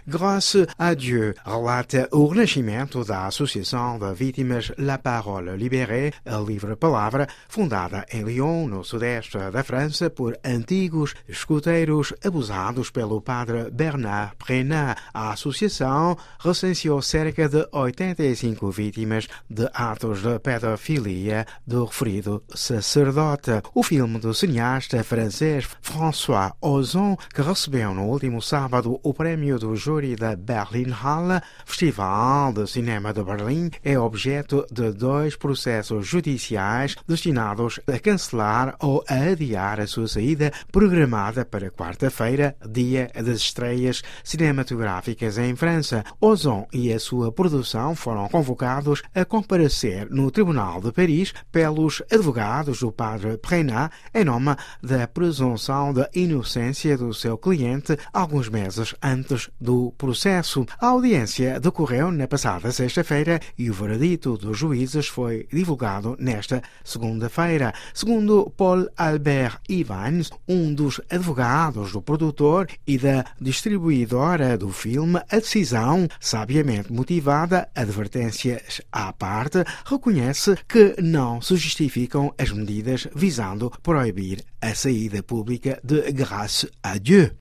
Grâce à Dieu, relata o renascimento da Associação de Vítimas La Parole Libérée, a Livre Palavra, fundada em Lyon, no sudeste da França, por antigos escuteiros abusados pelo padre Bernard Prenat. A associação recenseou cerca de 85 vítimas de atos de pedofilia do referido sacerdote. O filme do cineasta francês François Ozon, que recebeu no último sábado o prémio do júri da Berlinale, Festival de Cinema de Berlim, é objeto de 2 processos judiciais destinados a cancelar ou a adiar a sua saída programada para quarta-feira, dia das estreias cinematográficas em França. Ozon e a sua produção foram convocados a comparecer no Tribunal de Paris pelos advogados do padre Prenat em nome da presunção de inocência do seu cliente alguns meses antes do processo. A audiência decorreu na passada sexta-feira e o veredito dos juízes foi divulgado nesta segunda-feira. Segundo Paul Albert Evans, um dos advogados do produtor e da distribuidora do filme, a decisão, sabiamente motivada, advertências à parte, reconhece que não se justificam as medidas visando proibir a saída pública de Grâce à Dieu.